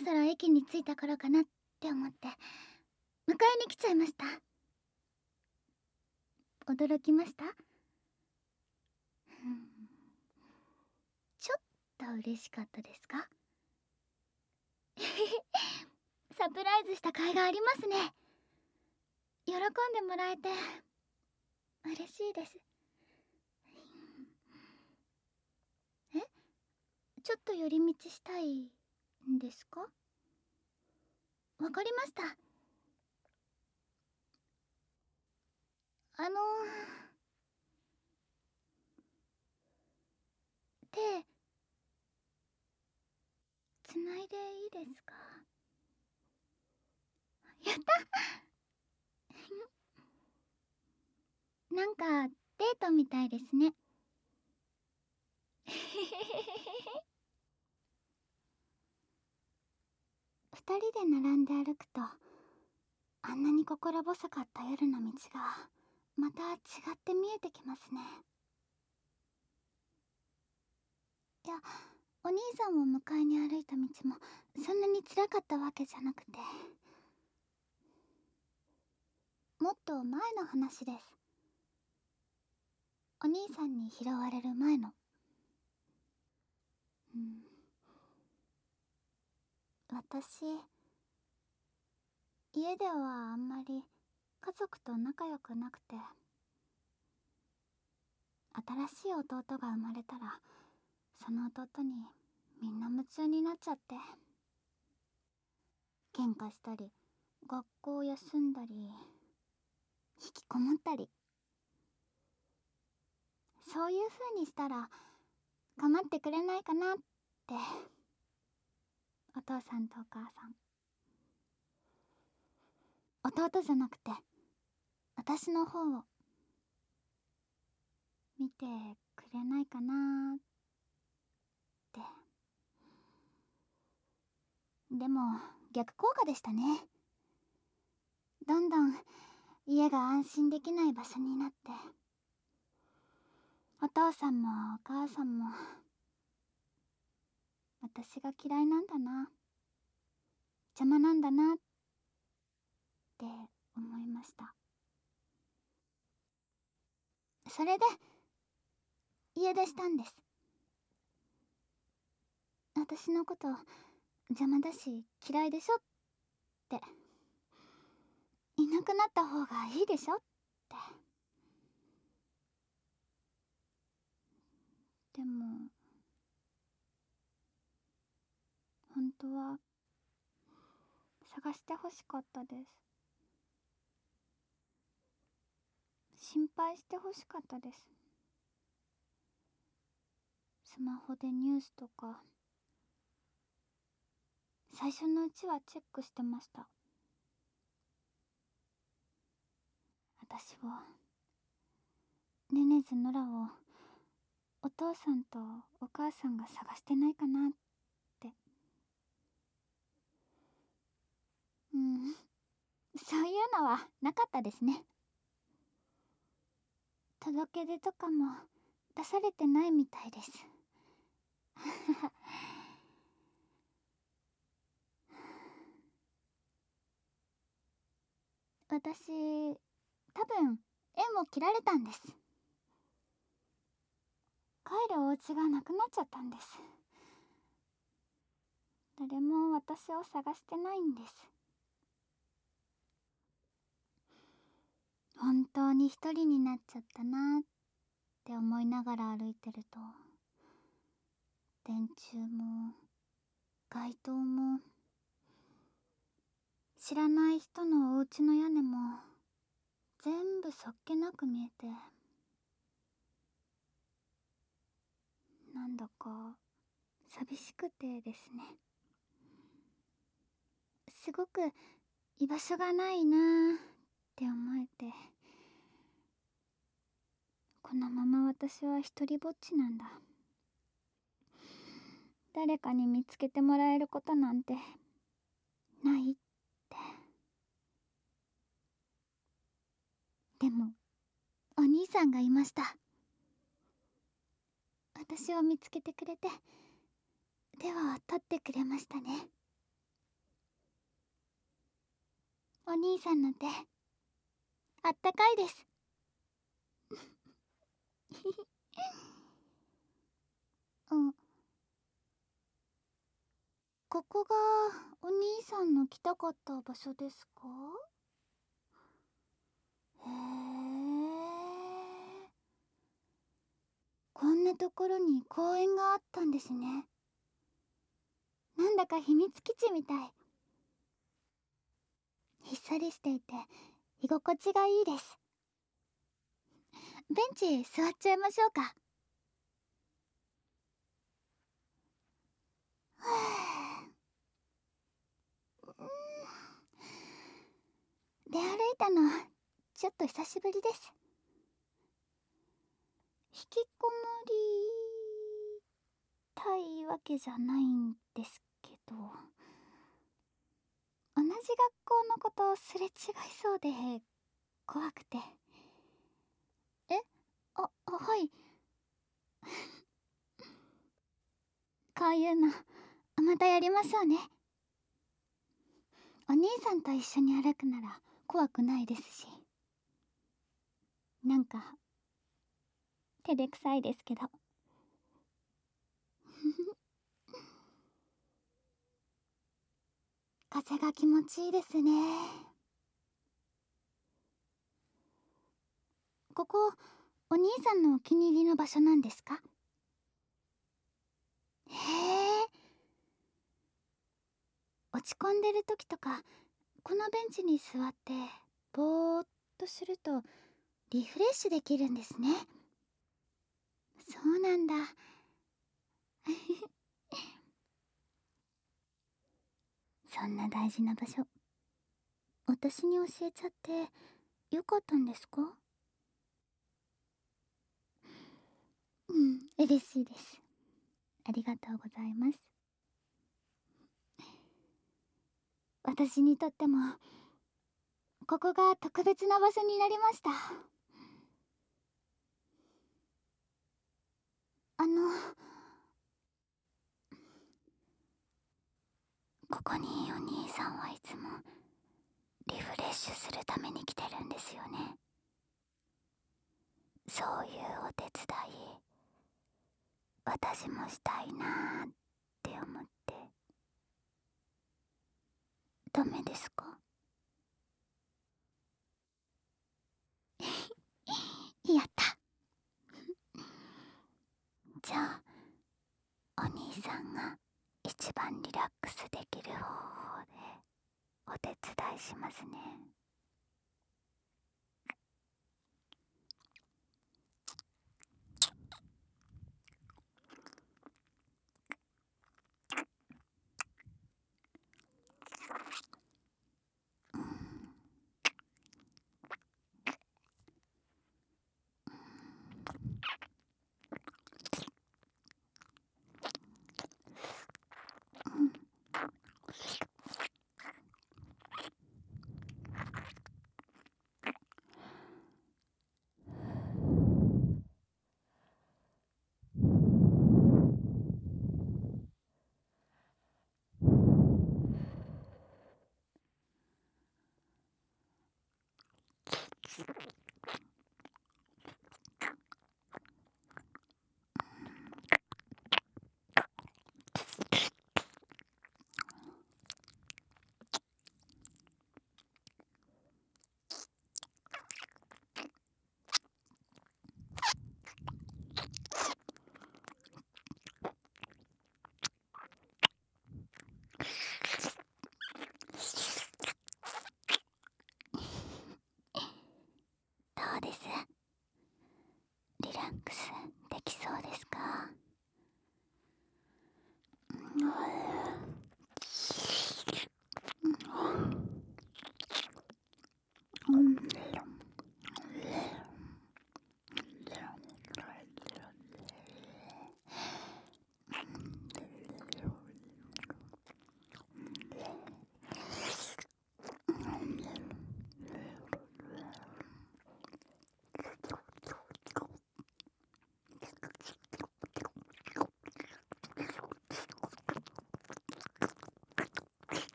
そろ駅に着いた頃かなって思って迎えに来ちゃいました。驚きました？ちょっと嬉しかったですか？サプライズした甲斐がありますね。喜んでもらえて嬉しいです。え、ちょっと寄り道したいんですか？わかりました。手つないでいいですか？やった。なんかデートみたいですね。二人で並んで歩くと、あんなに心細かった夜の道がまた違って見えてきますね。いや、お兄さんを迎えに歩いた道もそんなに辛かったわけじゃなくて、もっと前の話です。お兄さんに拾われる前の。私、家ではあんまり家族と仲良くなくて、新しい弟が生まれたらその弟にみんな夢中になっちゃって、喧嘩したり学校を休んだり引きこもったり、そういう風にしたら構ってくれないかなって、お父さんとお母さん、弟じゃなくて私の方を見てくれないかなって。でも逆効果でしたね。どんどん家が安心できない場所になって、お父さんもお母さんも私が嫌いなんだな、邪魔なんだなって思いました。それで家出したんです。私のこと邪魔だし嫌いでしょって、いなくなった方がいいでしょって。でも本当は探してほしかったです。心配してほしかったです。スマホでニュースとか最初のうちはチェックしてました。私を、ネネズノラをお父さんとお母さんが探してないかなって。そういうのはなかったですね。届け出とかも出されてないみたいです。私、多分縁を切られたんです。帰るお家がなくなっちゃったんです。誰も私を探してないんです。本当に一人になっちゃったなって思いながら歩いてると、電柱も街灯も知らない人のお家の屋根も全部そっけなく見えて、なんだか寂しくてですね。すごく居場所がないなーって思えて、このまま私は一りぼっちなんだ、誰かに見つけてもらえることなんてないって。でもお兄さんがいました。私を見つけてくれて手を取ってくれましたね。 お兄さんの手あったかいです。うん、ここがお兄さんの来たかった場所ですか？へえ、こんなところに公園があったんですね。なんだか秘密基地みたい。ひっそりしていて居心地がいいです。ベンチ座っちゃいましょうか。はあ、出歩いたのちょっと久しぶりです。引きこもりたいわけじゃないんですけど、同じ学校のことすれ違いそうで怖くて。え、はい。こういうのまたやりましょうね。お兄さんと一緒に歩くなら怖くないですし、なんか照れくさいですけど。風が気持ちいいですね。ここお兄さんのお気に入りの場所なんですか？へえ、落ち込んでる時とかこのベンチに座ってぼーっとするとリフレッシュできるんですね。そうなんだ。そんな大事な場所私に教えちゃってよかったんですか？うん、嬉しいです。ありがとうございます。私にとってもここが特別な場所になりました。あのここにお兄さんはいつもリフレッシュするために来てるんですよね。そういうお手伝い私もしたいなーって思って。ダメですか？やった。じゃあお兄さんが一番リラックスできる方法でお手伝いしますね。どうです？リラックスできそうですか？うん、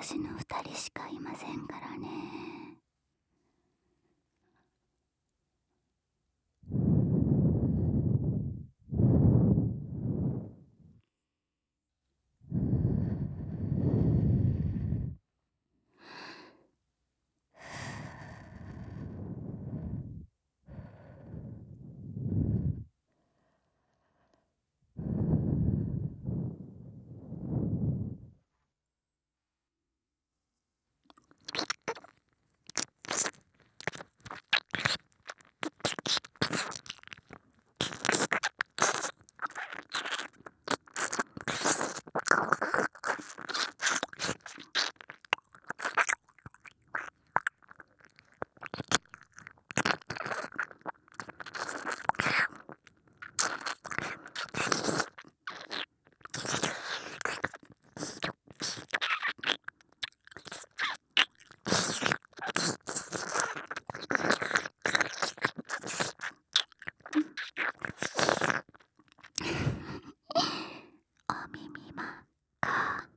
私の2人しかいませんからね。お耳真っ赤。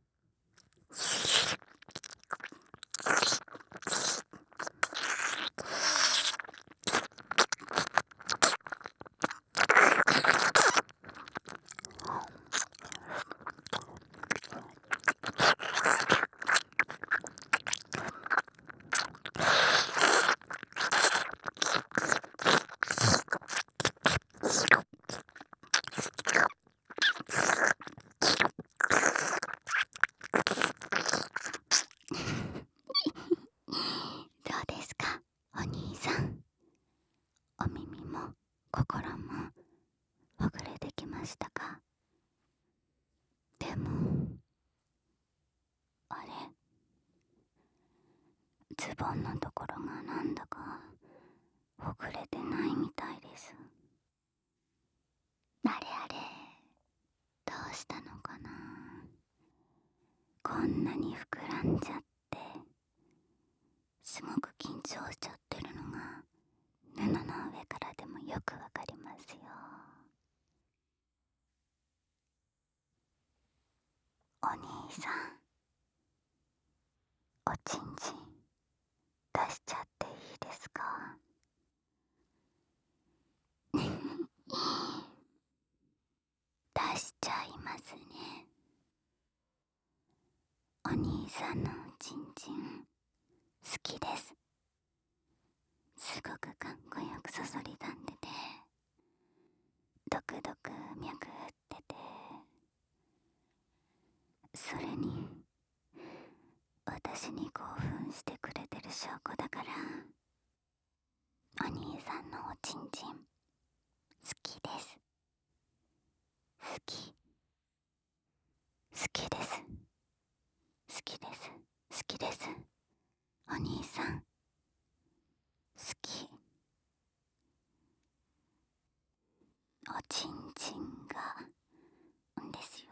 どうですか、お兄さん。お耳も心もほぐれてきましたか？でも、あれ、ズボンのところがなんだかほぐれてないみたいです。あれあれ、どうしたのかな。こんなに膨らんじゃって、すごく緊張しちゃってるのが布の上からでもよくわかりますよ。お兄さん、おちんちん出しちゃっていいですか？出しちゃいますね。お兄さんのおちんちん好きです。すごくかっこよくそそり立ってて、ドクドク脈打ってて、それに私に興奮してくれてる証拠だから、お兄さんのおちんちん好きです。好き、好きです。好きです。好きです。お兄さん好き。おちんちんがですよ。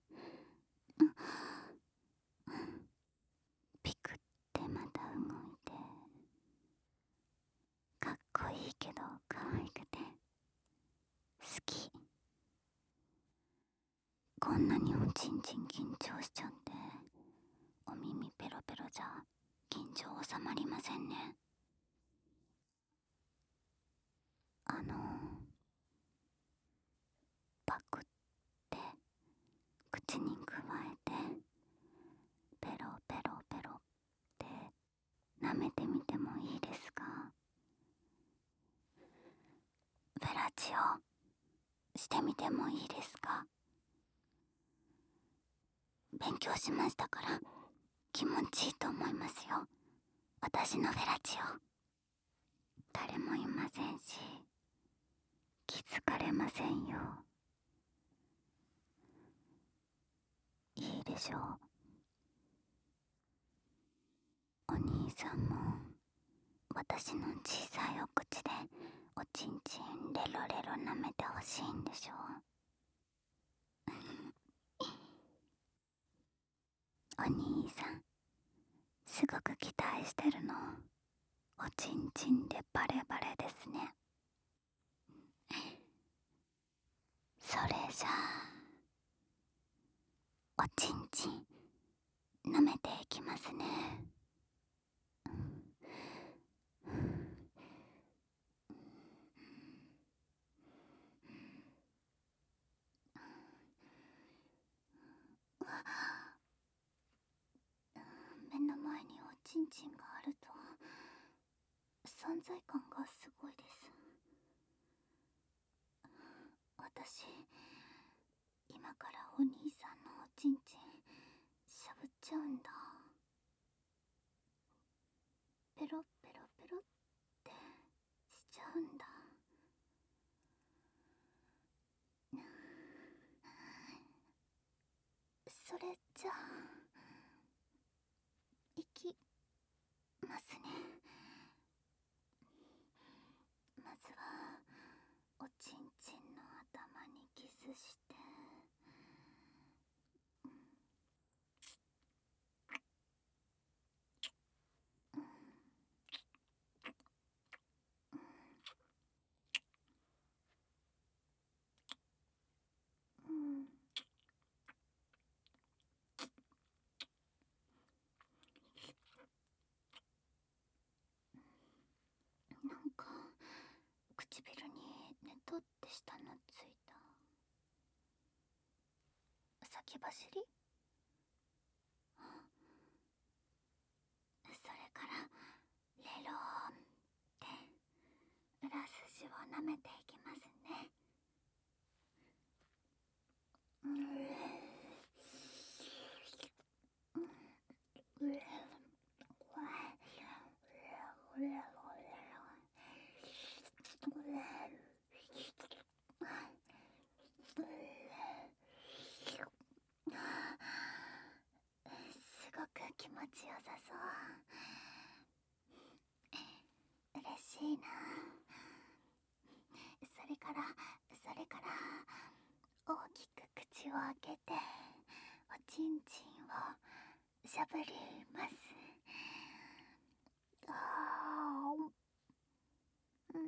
ピクってまた動いて、かっこいいけど可愛くて好き。こんなにおちんちん緊張しちゃって、お耳ペロペロじゃ緊張収まりませんね。パクって口にくわえてペロペロペロって舐めてみてもいいですか？フェラチオしてみてもいいですか？勉強しましたから気持ちいいと思いますよ。私のフェラチオ。誰もいませんし気づかれませんよ。いいでしょう。お兄さんも私の小さいお口でおちんちんレロレロ舐めてほしいんでしょう。お兄さんすごく期待してるの。おちんちんでバレバレですね。それじゃあおちんちん舐めていきますね。目の前におちんちんがあると存在感がすごいです。私、今からお兄さんのおちんちんしゃぶっちゃうんだ。ペロペロペロってしちゃうんだ。それじゃあいきますね。まずはおちんちんの頭にキスして、うん、なんか唇にねとってしたのついた。先走り？それからレローンって裏筋を舐めていきますね。すごく気持ちよさそう。嬉しいな。それから大きく口を開けておちんちんをしゃぶります。あー、うん、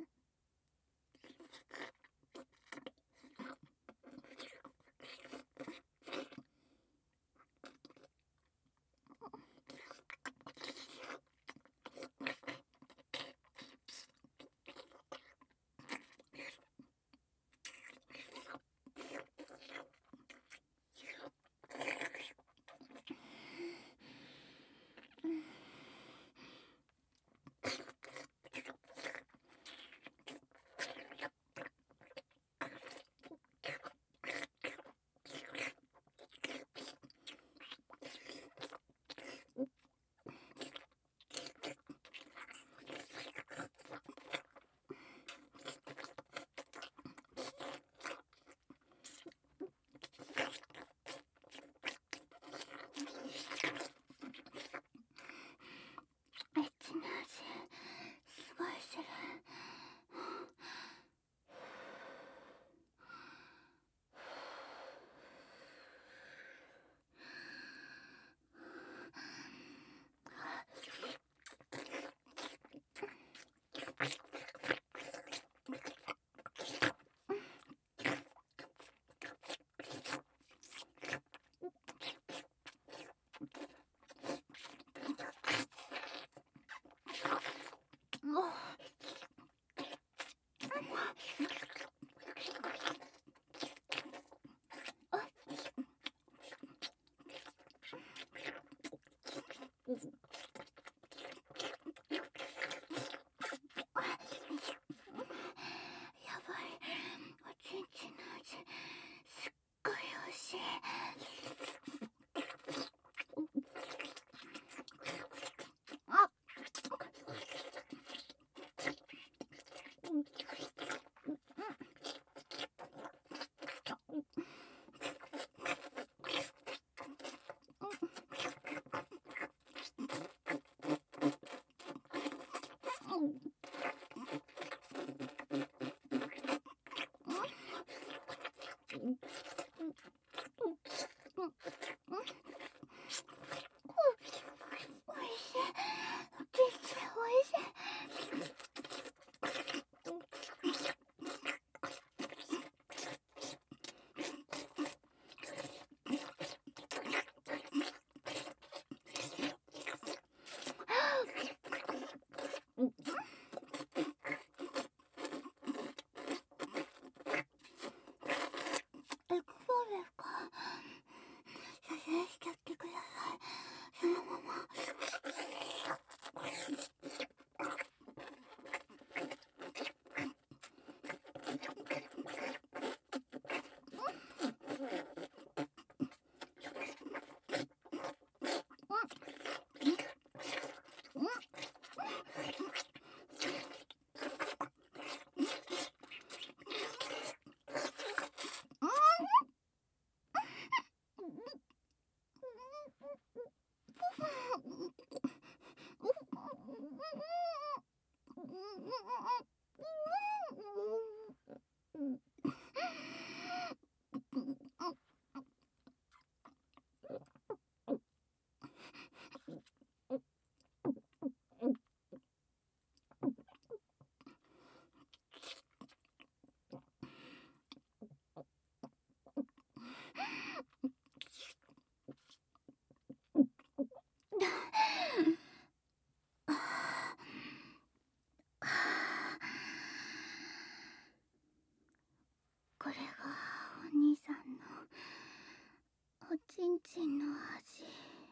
れがお兄さんのおちんちんの味。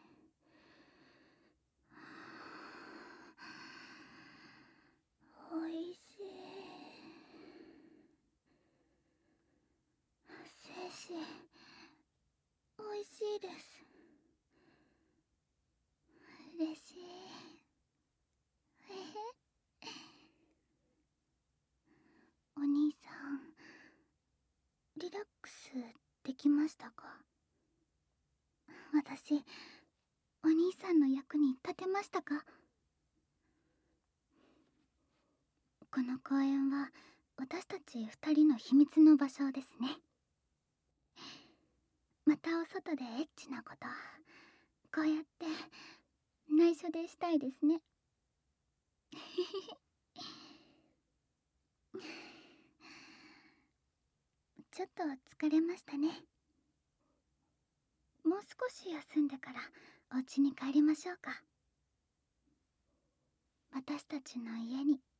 おいしい。精子おいしいです。嬉しい。えへ。お兄さん、リラックスできましたか？私、お兄さんの役に立てましたか？この公園は私たち二人の秘密の場所ですね。またお外でエッチなこと、こうやって内緒でしたいですね。ちょっと疲れましたね。もう少し休んでからお家に帰りましょうか。私たちの家に